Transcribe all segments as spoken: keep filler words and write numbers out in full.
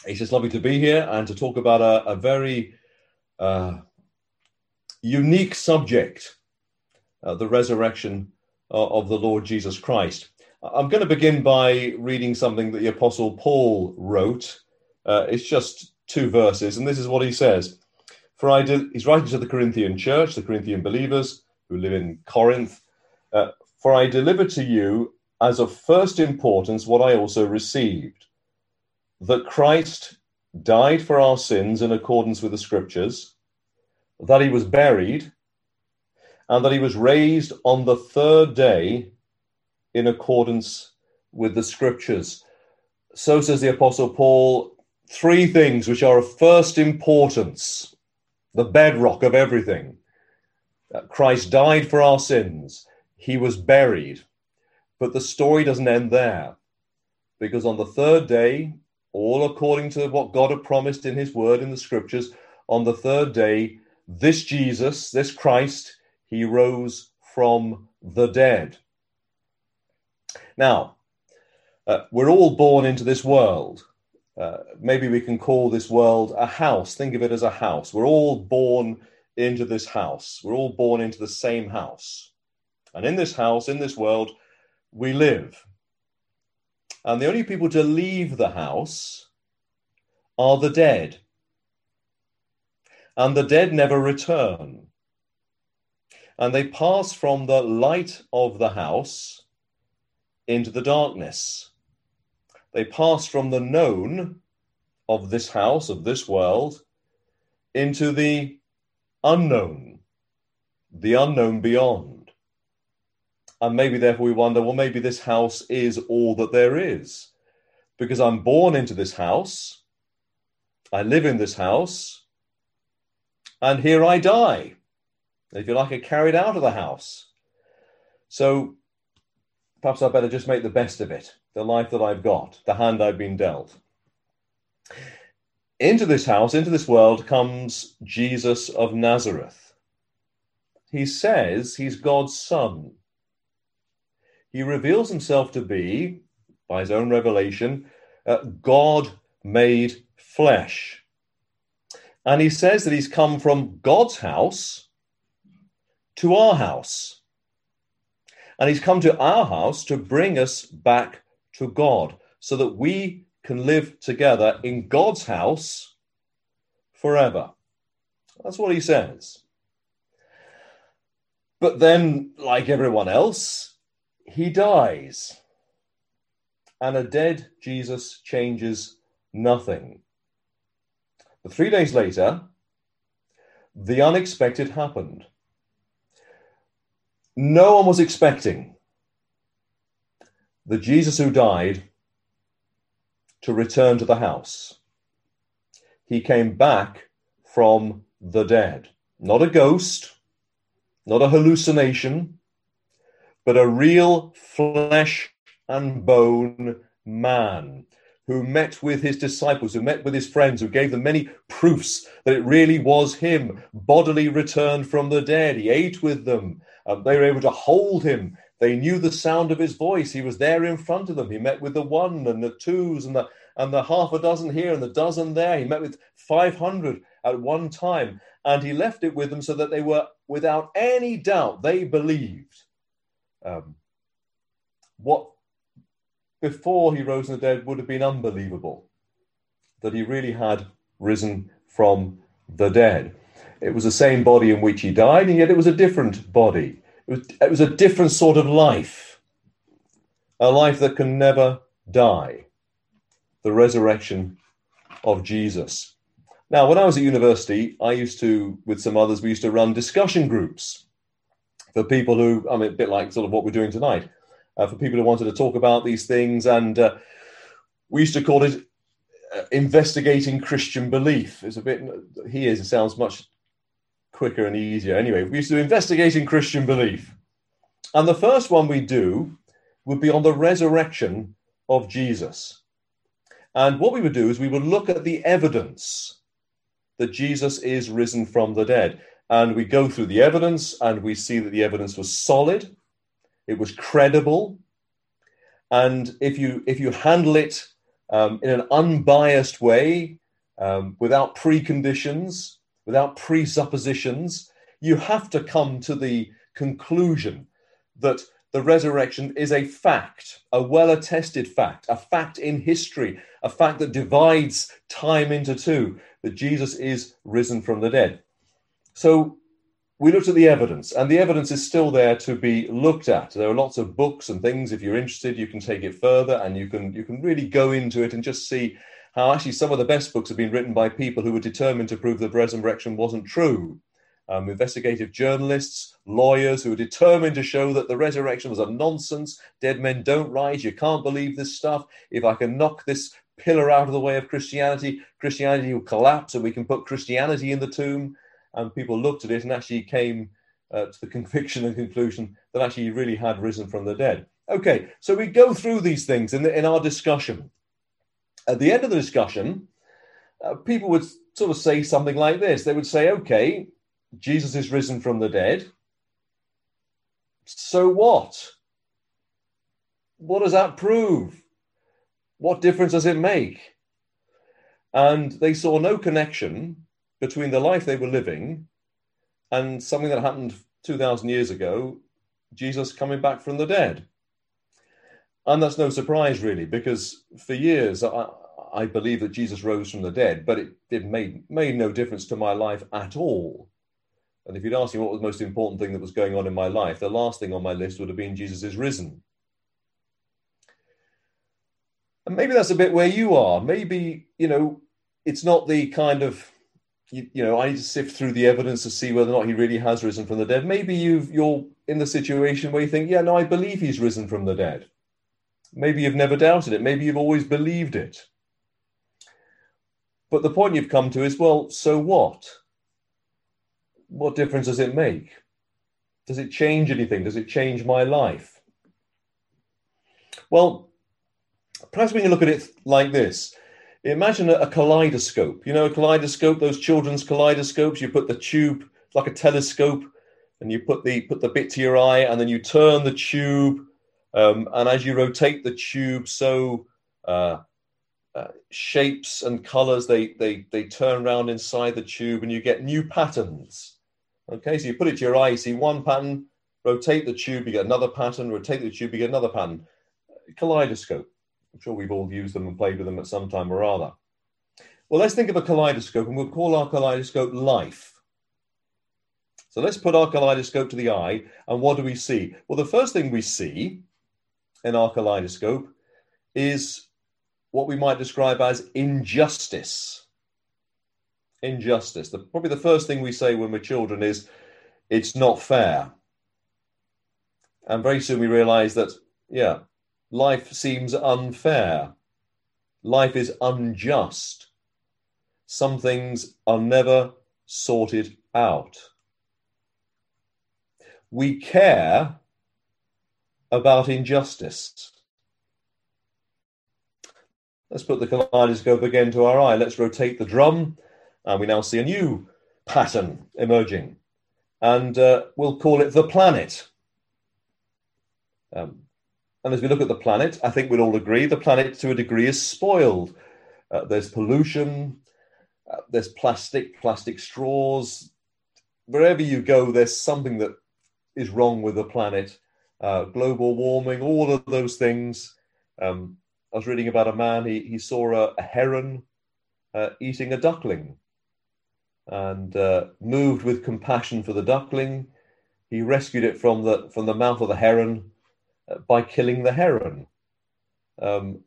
It's just lovely to be here and to talk about a, a very uh, unique subject, uh, the resurrection of, of the Lord Jesus Christ. I'm going to begin by reading something that the Apostle Paul wrote. Uh, it's just two verses, and this is what he says. For I did, he's writing to the Corinthian church, the Corinthian believers who live in Corinth. Uh, For I delivered to you as of first importance what I also received, that Christ died for our sins in accordance with the Scriptures, that he was buried, and that he was raised on the third day in accordance with the Scriptures. So says the Apostle Paul, three things which are of first importance, the bedrock of everything. That Christ died for our sins. He was buried. But the story doesn't end there, because on the third day, all according to what God had promised in his word in the Scriptures, on the third day, this Jesus, this Christ, he rose from the dead. Now, uh, we're all born into this world. Uh, maybe we can call this world a house. Think of it as a house. We're all born into this house. We're all born into the same house. And in this house, in this world, we live. And the only people to leave the house are the dead. And the dead never return. And they pass from the light of the house into the darkness. They pass from the known of this house, of this world, into the unknown, the unknown beyond. And maybe therefore we wonder, well, maybe this house is all that there is. Because I'm born into this house, I live in this house, and here I die. If you like, I carried out of the house. So perhaps I better just make the best of it, the life that I've got, the hand I've been dealt. Into this house, into this world, comes Jesus of Nazareth. He says he's God's son. He reveals himself to be, by his own revelation, uh, God made flesh. And he says that he's come from God's house to our house. And he's come to our house to bring us back to God, so that we can live together in God's house forever. That's what he says. But then, like everyone else, he dies, and a dead Jesus changes nothing. But three days later, the unexpected happened. No one was expecting the Jesus who died to return to the house. He came back from the dead. Not a ghost, not a hallucination, but a real flesh and bone man who met with his disciples, who met with his friends, who gave them many proofs that it really was him, bodily returned from the dead. He ate with them. Um, they were able to hold him. They knew the sound of his voice. He was there in front of them. He met with the one and the twos and the, and the half a dozen here and the dozen there. He met with five hundred at one time, and he left it with them so that they were, without any doubt, they believed Um, what before he rose from the dead would have been unbelievable, that he really had risen from the dead. It was the same body in which he died, and yet it was a different body. It was, it was a different sort of life, a life that can never die, the resurrection of Jesus. Now, when I was at university, I used to, with some others, we used to run discussion groups for people who, I mean, a bit like sort of what we're doing tonight, uh, for people who wanted to talk about these things. And uh, we used to call it uh, investigating Christian belief. It's a bit, here it sounds much quicker and easier. Anyway, we used to do investigating Christian belief. And the first one we do would be on the resurrection of Jesus. And what we would do is we would look at the evidence that Jesus is risen from the dead. And we go through the evidence, and we see that the evidence was solid, it was credible, and if you if you handle it um, in an unbiased way, um, without preconditions, without presuppositions, you have to come to the conclusion that the resurrection is a fact, a well-attested fact, a fact in history, a fact that divides time into two, that Jesus is risen from the dead. So we looked at the evidence, and the evidence is still there to be looked at. There are lots of books and things. If you're interested, you can take it further, and you can you can really go into it and just see how actually some of the best books have been written by people who were determined to prove the resurrection wasn't true. Um, investigative journalists, lawyers who were determined to show that the resurrection was a nonsense. Dead men don't rise. You can't believe this stuff. If I can knock this pillar out of the way of Christianity, Christianity will collapse, and we can put Christianity in the tomb. And people looked at it and actually came uh, to the conviction and conclusion that actually he really had risen from the dead. Okay, so we go through these things in, the, in our discussion. At the end of the discussion, uh, people would sort of say something like this. They would say, okay, Jesus is risen from the dead. So what? What does that prove? What difference does it make? And they saw no connection between the life they were living and something that happened two thousand years ago, Jesus coming back from the dead. And that's no surprise, really, because for years I, I believed that Jesus rose from the dead, but it, it made, made no difference to my life at all. And if you'd asked me what was the most important thing that was going on in my life, the last thing on my list would have been Jesus is risen. And maybe that's a bit where you are. Maybe, you know, it's not the kind of, you, you know, I need to sift through the evidence to see whether or not he really has risen from the dead. Maybe you've, you're in the situation where you think, yeah, no, I believe he's risen from the dead. Maybe you've never doubted it. Maybe you've always believed it. But the point you've come to is, well, so what? What difference does it make? Does it change anything? Does it change my life? Well, perhaps we can look at it like this. Imagine a, a kaleidoscope. You know, a kaleidoscope, those children's kaleidoscopes, you put the tube, it's like a telescope, and you put the put the bit to your eye, and then you turn the tube, um, and as you rotate the tube, so uh, uh, shapes and colors, they, they, they turn around inside the tube, and you get new patterns. Okay, so you put it to your eye, you see one pattern, rotate the tube, you get another pattern, rotate the tube, you get another pattern. Kaleidoscope. I'm sure we've all used them and played with them at some time or other. Well, let's think of a kaleidoscope, and we'll call our kaleidoscope life. So let's put our kaleidoscope to the eye, and what do we see? Well, the first thing we see in our kaleidoscope is what we might describe as injustice. Injustice. The, probably the first thing we say when we're children is, it's not fair. And very soon we realize that, yeah, life seems unfair. Life is unjust. Some things are never sorted out. We care about injustice. Let's put the kaleidoscope again to our eye. Let's rotate the drum. And we now see a new pattern emerging. And uh, we'll call it the planet. Um, and as we look at the planet, I think we'd all agree the planet to a degree is spoiled. Uh, there's pollution, uh, there's plastic, plastic straws. Wherever you go, there's something that is wrong with the planet. Uh, global warming, all of those things. Um, I was reading about a man, he, he saw a, a heron uh, eating a duckling. And uh, moved with compassion for the duckling, he rescued it from the from the mouth of the heron uh, by killing the heron. Um,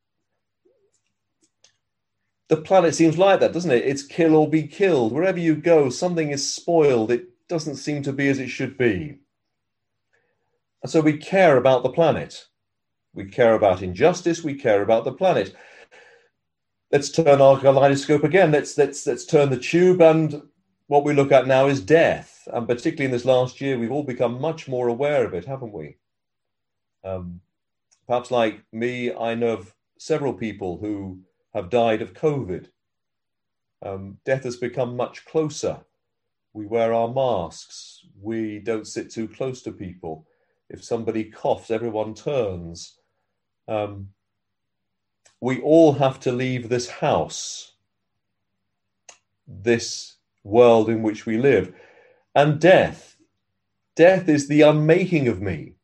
the planet seems like that, doesn't it? It's kill or be killed. Wherever you go, something is spoiled. It doesn't seem to be as it should be. And so we care about the planet. We care about injustice. We care about the planet. Let's turn our kaleidoscope again. Let's let's let's turn the tube, and what we look at now is death. And particularly in this last year, we've all become much more aware of it, haven't we? Um, perhaps like me, I know of several people who have died of COVID. Um, death has become much closer. We wear our masks. We don't sit too close to people. If somebody coughs, everyone turns. Um, we all have to leave this house, this world in which we live. And death, death is the unmaking of me.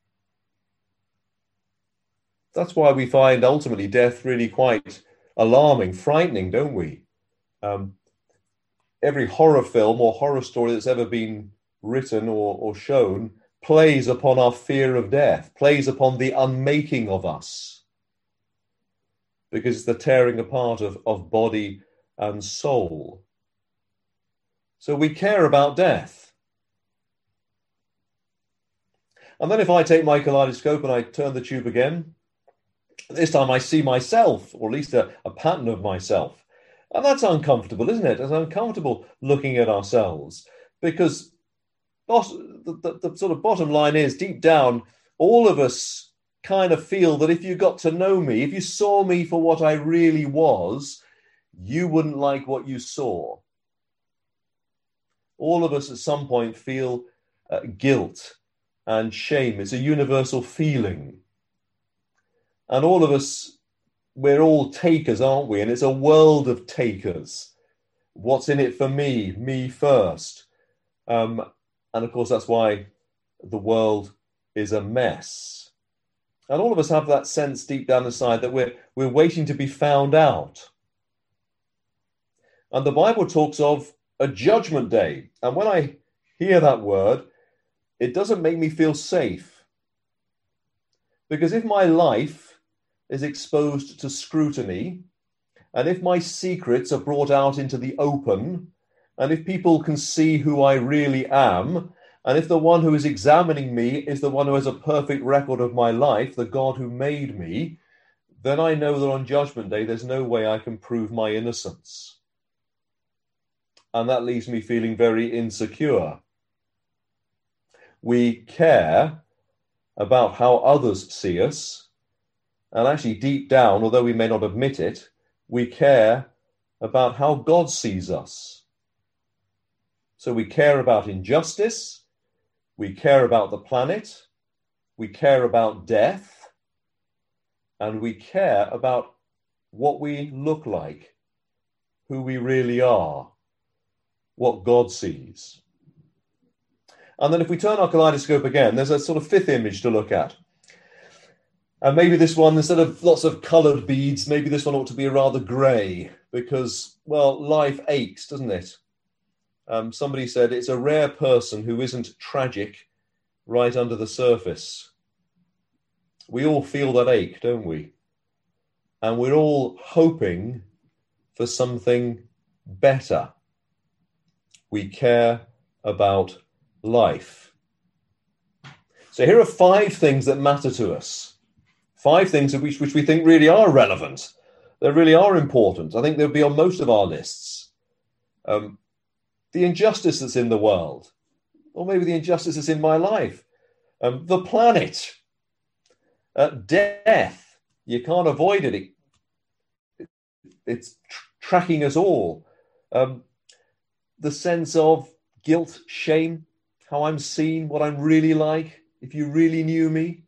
That's why we find ultimately death really quite alarming, frightening, don't we? Um, every horror film or horror story that's ever been written or, or shown plays upon our fear of death, plays upon the unmaking of us, because it's the tearing apart of, of body and soul. So we care about death. And then if I take my kaleidoscope and I turn the tube again, this time I see myself, or at least a, a pattern of myself. And that's uncomfortable, isn't it? It's uncomfortable looking at ourselves, because the, the, the sort of bottom line is, deep down, all of us kind of feel that if you got to know me, if you saw me for what I really was, you wouldn't like what you saw. All of us at some point feel uh, guilt and shame. It's a universal feeling. And all of us, we're all takers, aren't we? And it's a world of takers. What's in it for me? Me first. Um, and of course, that's why the world is a mess. And all of us have that sense deep down inside that we're, we're waiting to be found out. And the Bible talks of a judgment day. And when I hear that word, it doesn't make me feel safe. Because if my life is exposed to scrutiny, and if my secrets are brought out into the open, and if people can see who I really am, and if the one who is examining me is the one who has a perfect record of my life, the God who made me, then I know that on Judgment Day, there's no way I can prove my innocence. And that leaves me feeling very insecure. We care about how others see us. And actually, deep down, although we may not admit it, we care about how God sees us. So we care about injustice. We care about the planet. We care about death. And we care about what we look like, who we really are, what God sees. And then if we turn our kaleidoscope again, there's a sort of fifth image to look at. And maybe this one, instead of lots of coloured beads, maybe this one ought to be rather grey, because, well, life aches, doesn't it? Um, somebody said it's a rare person who isn't tragic right under the surface. We all feel that ache, don't we? And we're all hoping for something better. We care about life. So here are five things that matter to us. Five things which, which we think really are relevant. They really are important. I think they'll be on most of our lists. Um, the injustice that's in the world, or maybe the injustice that's in my life. Um, the planet. Uh, death. You can't avoid it. it, it it's tr- tracking us all. Um, the sense of guilt, shame, how I'm seen, what I'm really like, if you really knew me.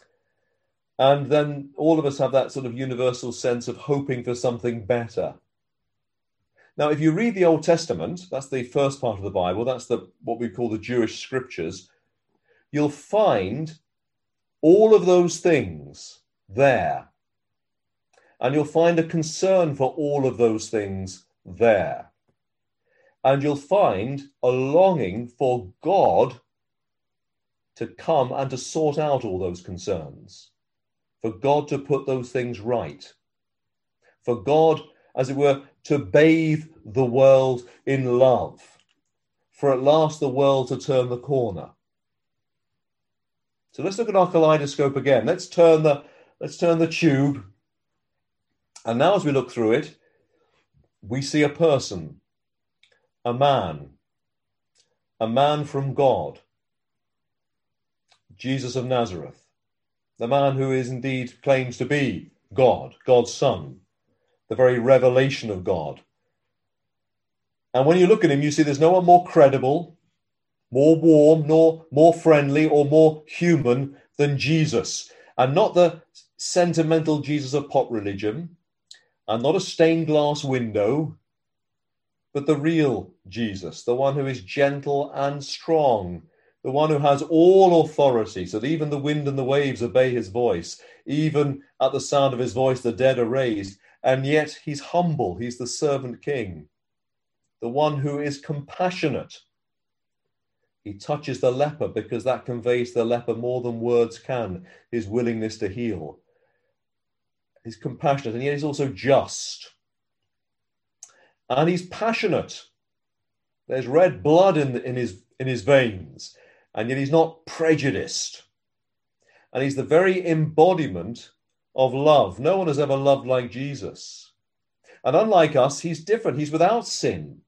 And then all of us have that sort of universal sense of hoping for something better. Now, if you read the Old Testament, that's the first part of the Bible, that's the what we call the Jewish scriptures, you'll find all of those things there. And you'll find a concern for all of those things there. And you'll find a longing for God to come and to sort out all those concerns, for God to put those things right, for God, as it were, to bathe the world in love, for at last the world to turn the corner. So let's look at our kaleidoscope again. Let's turn the, let's turn the tube. And now as we look through it, we see a person, a man, a man from God, Jesus of Nazareth, the man who is indeed claims to be God, God's Son, the very revelation of God. And when you look at him, you see there's no one more credible, more warm, nor more friendly or more human than Jesus. And not the sentimental Jesus of pop religion, and not a stained glass window, but the real Jesus, the one who is gentle and strong, the one who has all authority, so that even the wind and the waves obey his voice. Even at the sound of his voice, the dead are raised. And yet he's humble. He's the servant king, the one who is compassionate. He touches the leper because that conveys to the leper more than words can, his willingness to heal. He's compassionate, and yet he's also just. And he's passionate. There's red blood in, in, his, in his veins, and yet he's not prejudiced. And he's the very embodiment of love. No one has ever loved like Jesus. And unlike us, he's different. He's without sin.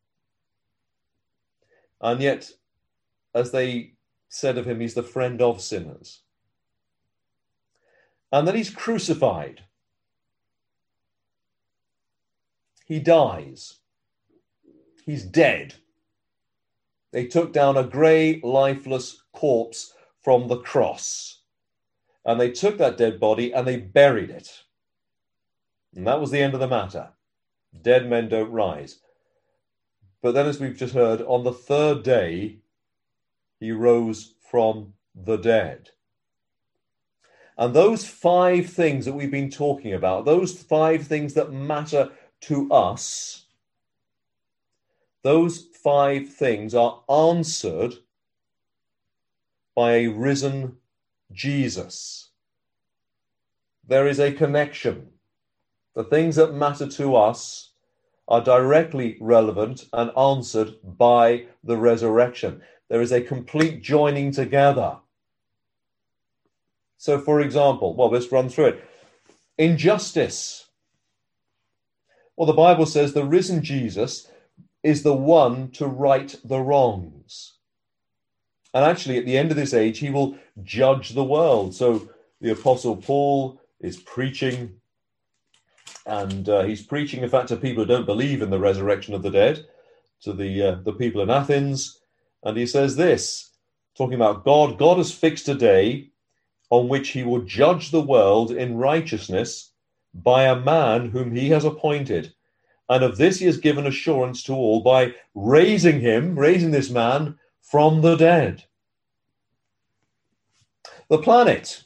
And yet, as they said of him, he's the friend of sinners. And then he's crucified. He dies. He's dead. They took down a grey, lifeless corpse from the cross. And they took that dead body and they buried it. And that was the end of the matter. Dead men don't rise. But then, as we've just heard, on the third day, he rose from the dead. And those five things that we've been talking about, those five things that matter to us, those five things are answered by a risen Jesus. There is a connection. The things that matter to us are directly relevant and answered by the resurrection. There is a complete joining together. So, for example, well, let's run through it. Injustice. Well, the Bible says the risen Jesus is the one to right the wrongs. And actually, at the end of this age, he will judge the world. So the Apostle Paul is preaching, and uh, he's preaching, in fact, to people who don't believe in the resurrection of the dead, to the uh, the people in Athens. And he says this, talking about God, God has fixed a day on which he will judge the world in righteousness by a man whom he has appointed. And of this he has given assurance to all by raising him, raising this man from the dead. The planet.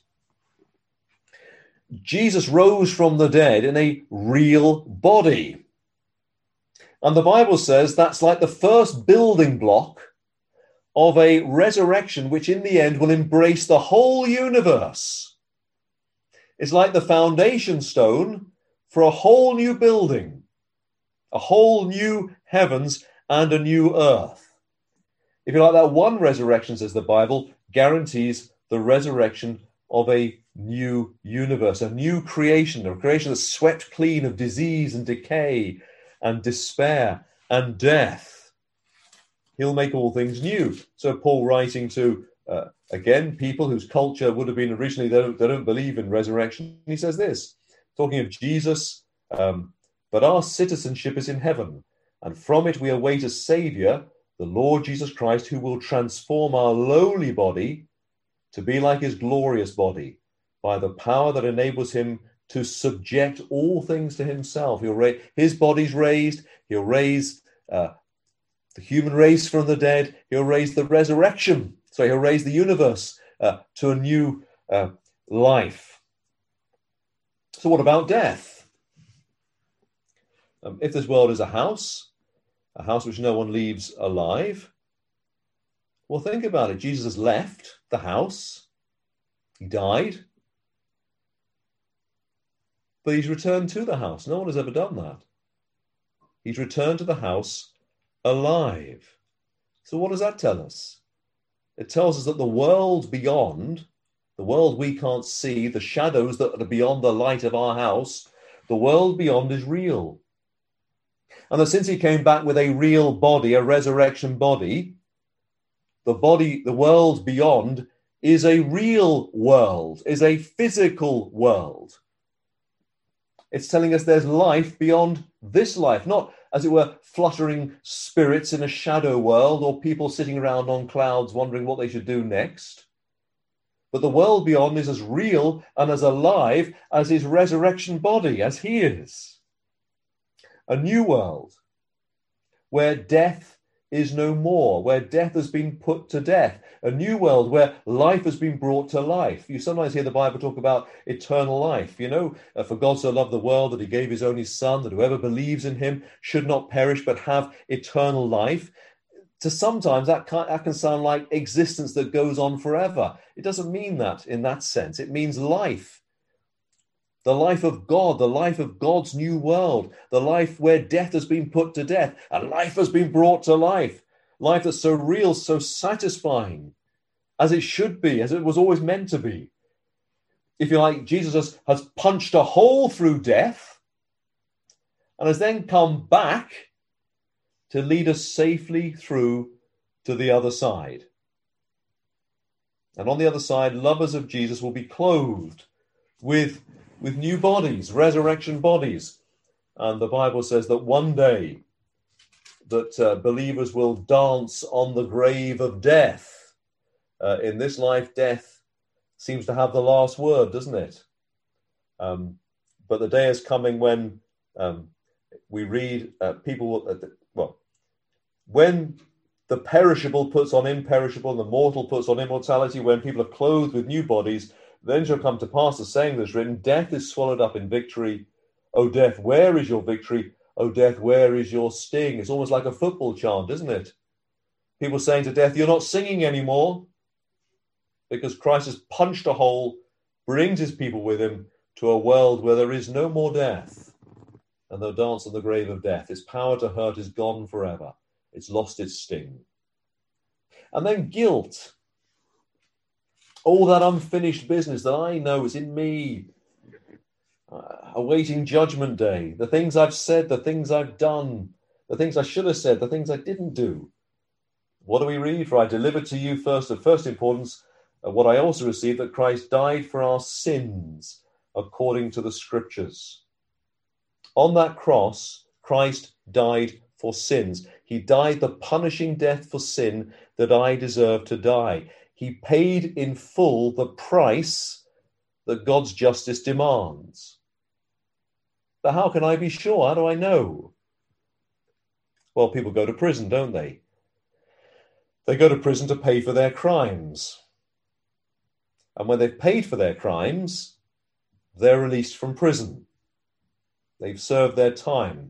Jesus rose from the dead in a real body. And the Bible says that's like the first building block of a resurrection which in the end will embrace the whole universe. It's like the foundation stone for a whole new building, a whole new heavens and a new earth. If you like, that one resurrection, says the Bible, guarantees the resurrection of a new universe, a new creation, a creation that's swept clean of disease and decay and despair and death. He'll make all things new. So Paul, writing to, uh, again, people whose culture would have been originally, they don't, they don't believe in resurrection, he says this, talking of Jesus, um, but our citizenship is in heaven, and from it we await a Saviour, the Lord Jesus Christ, who will transform our lowly body to be like his glorious body by the power that enables him to subject all things to himself. He'll raise, his body's raised, he'll raise uh, the human race from the dead, he'll raise the resurrection, so he'll raise the universe uh, to a new uh, life. So what about death? Um, if this world is a house, a house which no one leaves alive, well, think about it. Jesus has left the house. He died. But he's returned to the house. No one has ever done that. He's returned to the house alive. So what does that tell us? It tells us that the world beyond, the world we can't see, the shadows that are beyond the light of our house, the world beyond is real. And that since he came back with a real body, a resurrection body, the body, the world beyond is a real world, is a physical world. It's telling us there's life beyond this life, not, as it were, fluttering spirits in a shadow world or people sitting around on clouds wondering what they should do next. But the world beyond is as real and as alive as his resurrection body, as he is. A new world where death is no more, where death has been put to death. A new world where life has been brought to life. You sometimes hear the Bible talk about eternal life. You know, uh, for God so loved the world that he gave his only son, that whoever believes in him should not perish but have eternal life. To sometimes that can, that can sound like existence that goes on forever. It doesn't mean that in that sense. It means life. The life of God, the life of God's new world, the life where death has been put to death and life has been brought to life. Life that's so real, so satisfying, as it should be, as it was always meant to be. If you like, Jesus has, has punched a hole through death and has then come back to lead us safely through to the other side. And on the other side, lovers of Jesus will be clothed with, with new bodies, resurrection bodies. And the Bible says that one day that uh, believers will dance on the grave of death. Uh, in this life, death seems to have the last word, doesn't it? Um, but the day is coming when um, we read uh, people, uh, well, when the perishable puts on imperishable and the mortal puts on immortality, when people are clothed with new bodies, then shall come to pass the saying that's written, death is swallowed up in victory. O death, where is your victory? O death, where is your sting? It's almost like a football chant, isn't it? People saying to death, you're not singing anymore, because Christ has punched a hole, brings his people with him to a world where there is no more death. And they'll dance on the grave of death. Its power to hurt is gone forever. It's lost its sting. And then guilt. All that unfinished business that I know is in me, uh, awaiting judgment day. The things I've said, the things I've done, the things I should have said, the things I didn't do. What do we read? For I delivered to you first of first importance uh, what I also received, that Christ died for our sins according to the scriptures. On that cross, Christ died for sins. He died the punishing death for sin that I deserved to die. He paid in full the price that God's justice demands. But how can I be sure? How do I know? Well, people go to prison, don't they? They go to prison to pay for their crimes. And when they've paid for their crimes, they're released from prison. They've served their time.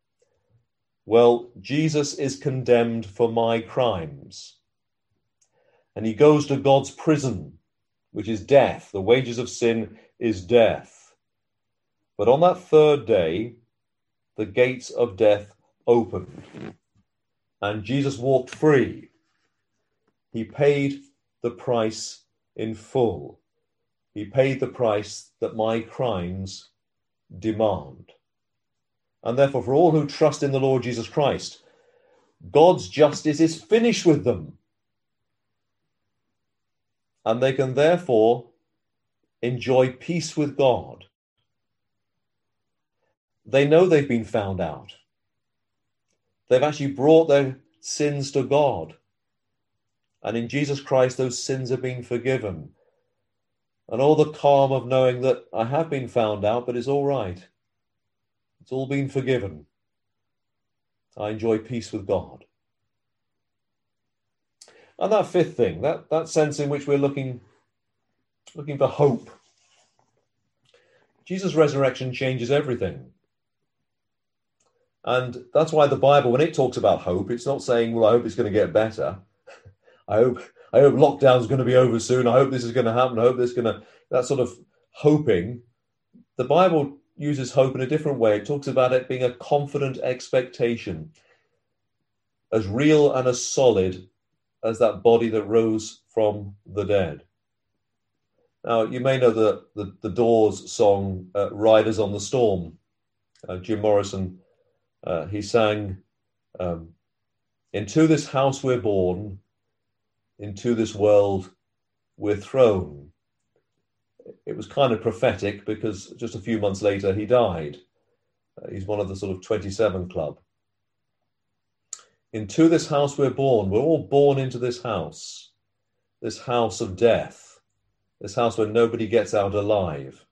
Well, Jesus is condemned for my crimes. And he goes to God's prison, which is death. The wages of sin is death. But on that third day, the gates of death opened, and Jesus walked free. He paid the price in full. He paid the price that my crimes demand. And therefore, for all who trust in the Lord Jesus Christ, God's justice is finished with them. And they can therefore enjoy peace with God. They know they've been found out. They've actually brought their sins to God. And in Jesus Christ, those sins have been forgiven. And all the calm of knowing that I have been found out, but it's all right. It's all been forgiven. I enjoy peace with God. And that fifth thing, that, that sense in which we're looking, looking for hope. Jesus' resurrection changes everything. And that's why the Bible, when it talks about hope, it's not saying, well, I hope it's going to get better. I hope I hope lockdown's going to be over soon. I hope this is going to happen. I hope this is going to, that sort of hoping. The Bible uses hope in a different way. It talks about it being a confident expectation, as real and as solid as that body that rose from the dead. Now, you may know the, the, the Doors song, uh, Riders on the Storm. Uh, Jim Morrison, uh, he sang, um, into this house we're born, into this world we're thrown. It was kind of prophetic because just a few months later he died. Uh, he's one of the sort of twenty-seven club. Into this house we're born. We're all born into this house, this house of death. this house where nobody gets out alive.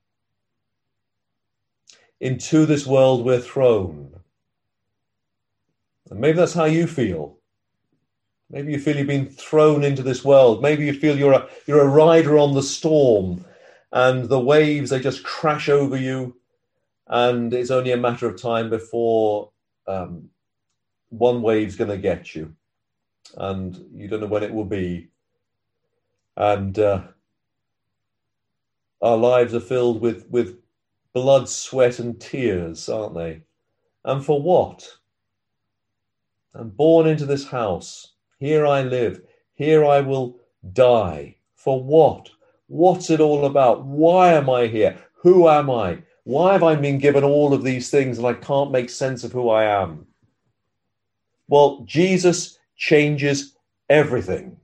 Into this world we're thrown. And maybe that's how you feel. Maybe you feel you've been thrown into this world. Maybe you feel you're a, you're a rider on the storm and the waves, they just crash over you. And it's only a matter of time before um, one wave's going to get you. And you don't know when it will be. And uh, our lives are filled with, with blood, sweat and tears, aren't they? And for what? I'm born into this house. Here I live. Here I will die. For what? What's it all about? Why am I here? Who am I? Why have I been given all of these things and I can't make sense of who I am? Well, Jesus changes everything.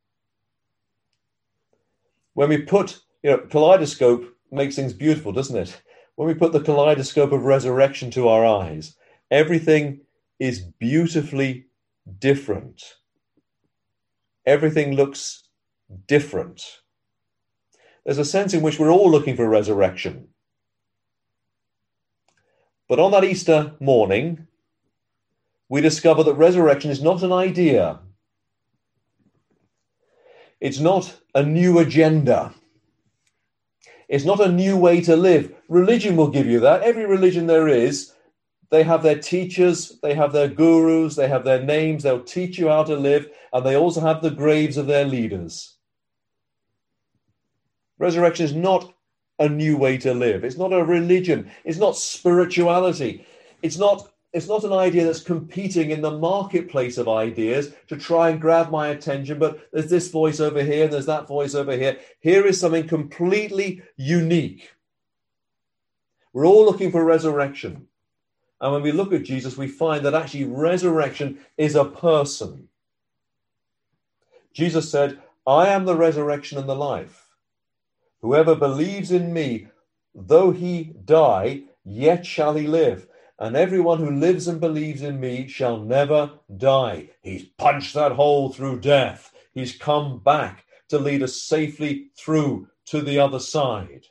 When we put, you know, kaleidoscope makes things beautiful, doesn't it? When we put the kaleidoscope of resurrection to our eyes, everything is beautifully different. Everything looks different. There's a sense in which we're all looking for resurrection. But on that Easter morning, we discover that resurrection is not an idea. It's not a new agenda. It's not a new way to live. Religion will give you that. Every religion there is, they have their teachers, they have their gurus, they have their names, they'll teach you how to live, and they also have the graves of their leaders. Resurrection is not a new way to live. It's not a religion. It's not spirituality. It's not, it's not an idea that's competing in the marketplace of ideas to try and grab my attention, but there's this voice over here, and there's that voice over here. Here is something completely unique. We're all looking for resurrection. And when we look at Jesus, we find that actually resurrection is a person. Jesus said, I am the resurrection and the life. Whoever believes in me, though he die, yet shall he live. And everyone who lives and believes in me shall never die. He's punched that hole through death. He's come back to lead us safely through to the other side.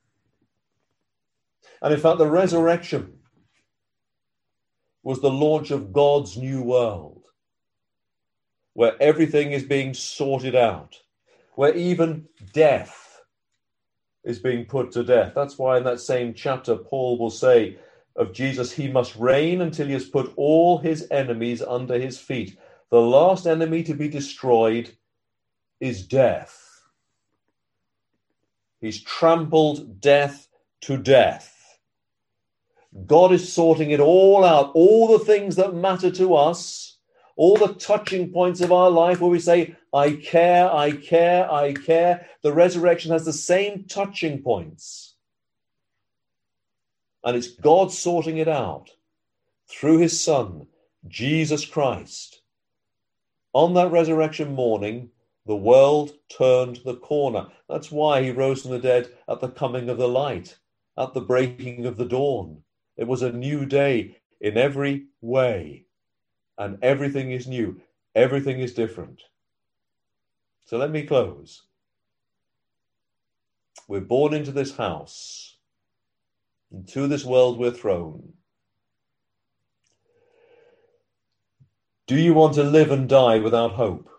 And in fact, the resurrection was the launch of God's new world, where everything is being sorted out, where even death is being put to death. That's why in that same chapter, Paul will say of Jesus, he must reign until he has put all his enemies under his feet. The last enemy to be destroyed is death. He's trampled death to death. God is sorting it all out, all the things that matter to us, all the touching points of our life where we say, I care, I care, I care. The resurrection has the same touching points. And it's God sorting it out through his Son, Jesus Christ. On that resurrection morning, the world turned the corner. That's why he rose from the dead at the coming of the light, at the breaking of the dawn. It was a new day in every way, and everything is new. Everything is different. So let me close. We're born into this house. Into this world we're thrown. Do you want to live and die without hope?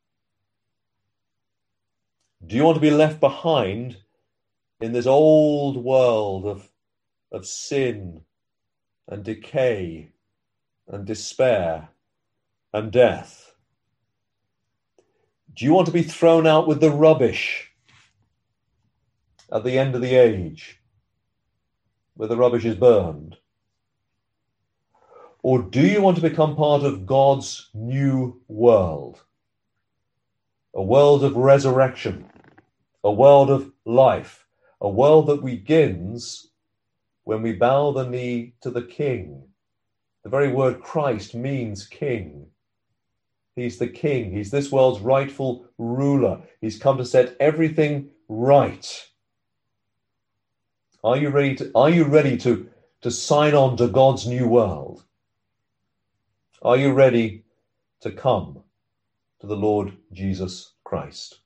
Do you want to be left behind in this old world of, of sin and decay and despair and death? Do you want to be thrown out with the rubbish at the end of the age, where the rubbish is burned? Or do you want to become part of God's new world? A world of resurrection, a world of life, a world that begins when we bow the knee to the King. The very word Christ means king. He's the king. He's this world's rightful ruler. He's come to set everything right. Are you ready to, are you ready to, to sign on to God's new world? Are you ready to come to the Lord Jesus Christ?